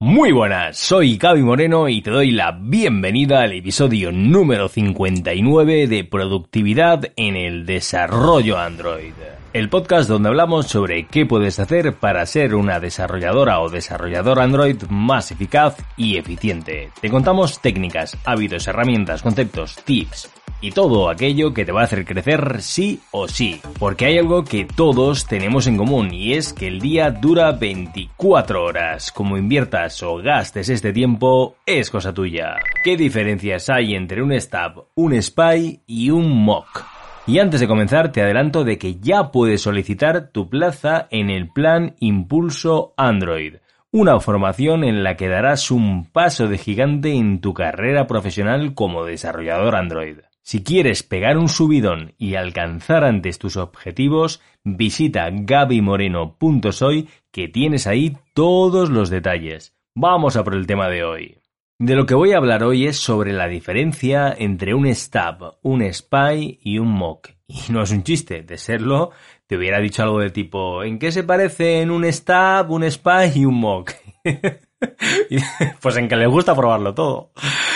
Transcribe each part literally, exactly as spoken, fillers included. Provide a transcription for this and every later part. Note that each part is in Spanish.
Muy buenas, soy Gaby Moreno y te doy la bienvenida al episodio número cincuenta y nueve de Productividad en el Desarrollo Android. El podcast donde hablamos sobre qué puedes hacer para ser una desarrolladora o desarrollador Android más eficaz y eficiente. Te contamos técnicas, hábitos, herramientas, conceptos, tips y todo aquello que te va a hacer crecer sí o sí. Porque hay algo que todos tenemos en común y es que el día dura veinticuatro horas. Como inviertas o gastes este tiempo, es cosa tuya. ¿Qué diferencias hay entre un stub, un spy y un mock? Y antes de comenzar te adelanto de que ya puedes solicitar tu plaza en el plan Impulso Android, una formación en la que darás un paso de gigante en tu carrera profesional como desarrollador Android. Si quieres pegar un subidón y alcanzar antes tus objetivos, visita gaby moreno punto soy que tienes ahí todos los detalles. Vamos a por el tema de hoy. De lo que voy a hablar hoy es sobre la diferencia entre un stub, un spy y un mock. Y no es un chiste, de serlo, te hubiera dicho algo de tipo, ¿en qué se parecen un stub, un spy y un mock? Pues en que les gusta probarlo todo.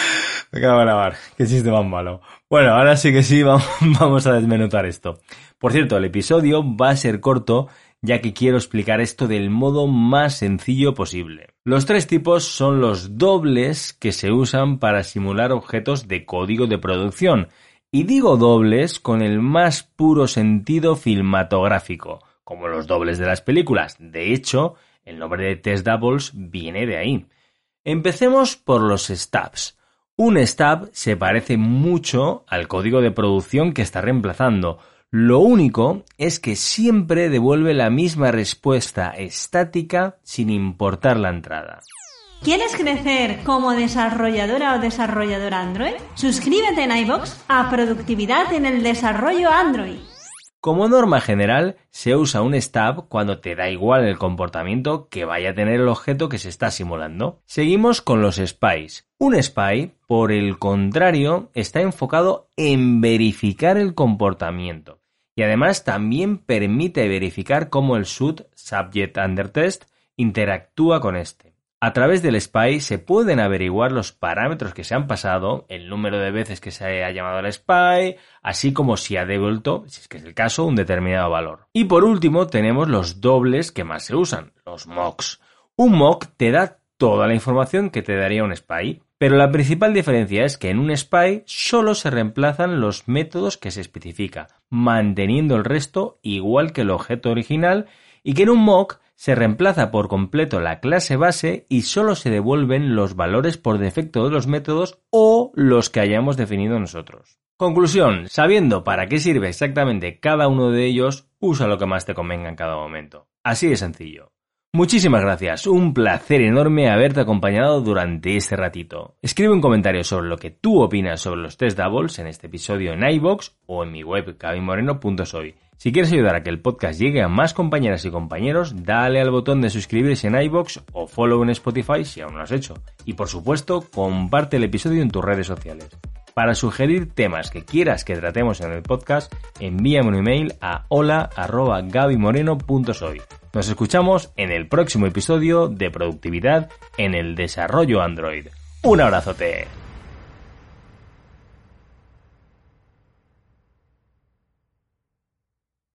Me cago en la mar, qué chiste más malo. Bueno, ahora sí que sí, vamos a desmenuzar esto. Por cierto, el episodio va a ser corto, ya que quiero explicar esto del modo más sencillo posible. Los tres tipos son los dobles que se usan para simular objetos de código de producción. Y digo dobles con el más puro sentido cinematográfico, como los dobles de las películas. De hecho, el nombre de test doubles viene de ahí. Empecemos por los stubs. Un stub se parece mucho al código de producción que está reemplazando. Lo único es que siempre devuelve la misma respuesta estática sin importar la entrada. ¿Quieres crecer como desarrolladora o desarrollador Android? Suscríbete en iVoox a Productividad en el Desarrollo Android. Como norma general, se usa un stub cuando te da igual el comportamiento que vaya a tener el objeto que se está simulando. Seguimos con los spies. Un spy, por el contrario, está enfocado en verificar el comportamiento. Y además también permite verificar cómo el S U T, Subject Under Test, interactúa con este. A través del spy se pueden averiguar los parámetros que se han pasado, el número de veces que se ha llamado al spy, así como si ha devuelto, si es que es el caso, un determinado valor. Y por último tenemos los dobles que más se usan, los mocks. Un mock te da toda la información que te daría un spy, pero la principal diferencia es que en un spy solo se reemplazan los métodos que se especifica, manteniendo el resto igual que el objeto original, y que en un mock se reemplaza por completo la clase base y solo se devuelven los valores por defecto de los métodos o los que hayamos definido nosotros. Conclusión, sabiendo para qué sirve exactamente cada uno de ellos, usa lo que más te convenga en cada momento. Así de sencillo. Muchísimas gracias, un placer enorme haberte acompañado durante este ratito. Escribe un comentario sobre lo que tú opinas sobre los test doubles en este episodio en iVoox o en mi web gaby moreno punto soy. Si quieres ayudar a que el podcast llegue a más compañeras y compañeros, dale al botón de suscribirse en iVoox o follow en Spotify si aún no lo has hecho. Y por supuesto, comparte el episodio en tus redes sociales. Para sugerir temas que quieras que tratemos en el podcast, envíame un email a hola arroba gaby moreno punto soy. Nos escuchamos en el próximo episodio de Productividad en el Desarrollo Android. ¡Un abrazote!